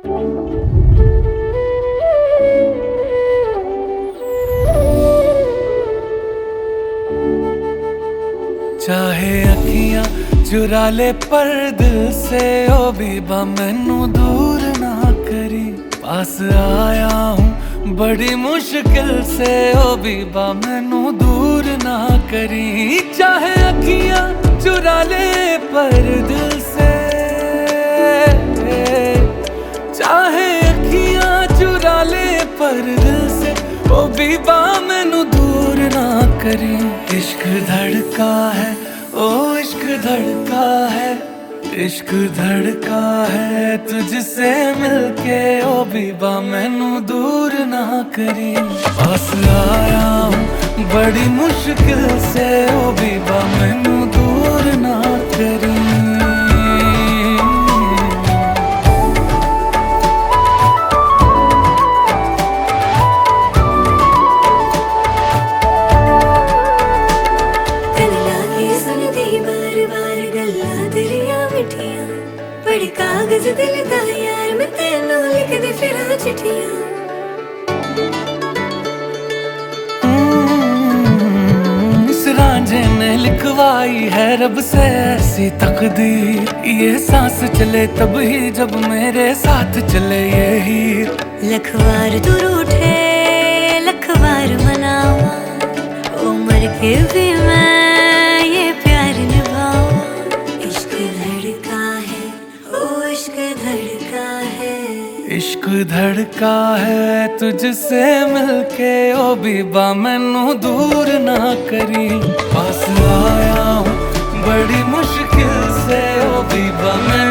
चाहे अखियां चुरा ले पर दिल से ओ बीबा मैनू दूर ना करी। पास आया हूँ बड़ी मुश्किल से ओ बीबा मैनू दूर ना करी। चाहे अखियां चुरा ले पर दिल से, चाहे अखियां चुरा ले पर दिल से ओ बीबा मैनू दूर ना करी। इश्क धड़का है ओ इश्क धड़का है, इश्क धड़का है तुझसे मिलके ओ बीबा मैनू दूर ना करी। पास आया हूँ बड़ी मुश्किल से ओ बीबा मैनू दूर ना करी। बड़ी कागज दिल दा यार मैं तेनू लिख दे फिर चिट्ठियां। इस रांझे ने लिखवाई है रब से ऐसी तकदीर, ये सांस चले तब ही जब मेरे साथ चले ये हीर। लखवार तू रूठे लखवार मनावा, ओ मर के भी मैं ये प्यार निभाऊं। इश्क धड़का है ओ इश्क धड़का है, इश्क धड़का है तुझसे मिलके ओ बीबा मैनू दूर ना करी। पास आया हूँ बड़ी मुश्किल से ओ बीबा मैं